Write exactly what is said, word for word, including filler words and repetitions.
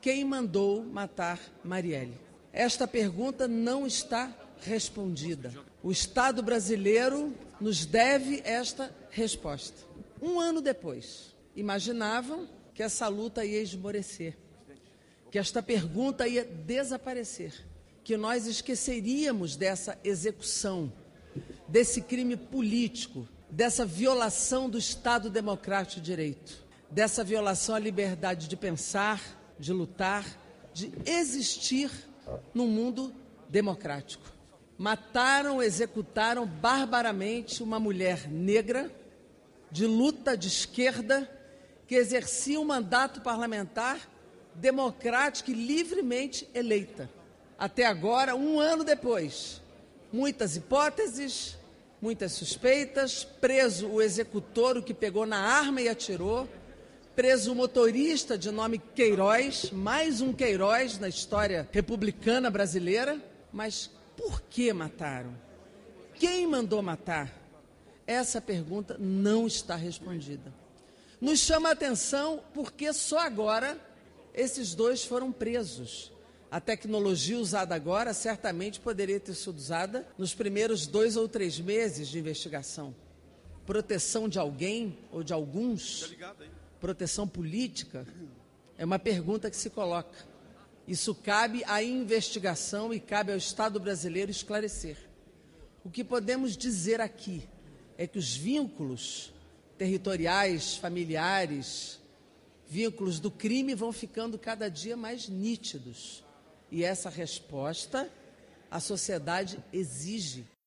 Quem mandou matar Marielle? Esta pergunta não está respondida. O Estado brasileiro nos deve esta resposta. Um ano depois, imaginavam que essa luta ia esmorecer, que esta pergunta ia desaparecer, que nós esqueceríamos dessa execução, desse crime político, dessa violação do Estado Democrático de Direito, dessa violação à liberdade de pensar, de lutar, de existir num mundo democrático. Mataram, executaram barbaramente uma mulher negra, de luta de esquerda, que exercia um mandato parlamentar democrático e livremente eleita. Até agora, um ano depois, muitas hipóteses, muitas suspeitas, preso o executor, o que pegou na arma e atirou, preso o motorista de nome Queiroz, mais um Queiroz na história republicana brasileira. Mas por que mataram? Quem mandou matar? Essa pergunta não está respondida. Nos chama a atenção porque só agora esses dois foram presos. A tecnologia usada agora certamente poderia ter sido usada nos primeiros dois ou três meses de investigação. Proteção de alguém ou de alguns, proteção política, é uma pergunta que se coloca. Isso cabe à investigação e cabe ao Estado brasileiro esclarecer. O que podemos dizer aqui é que os vínculos territoriais, familiares, vínculos do crime vão ficando cada dia mais nítidos. E essa resposta a sociedade exige.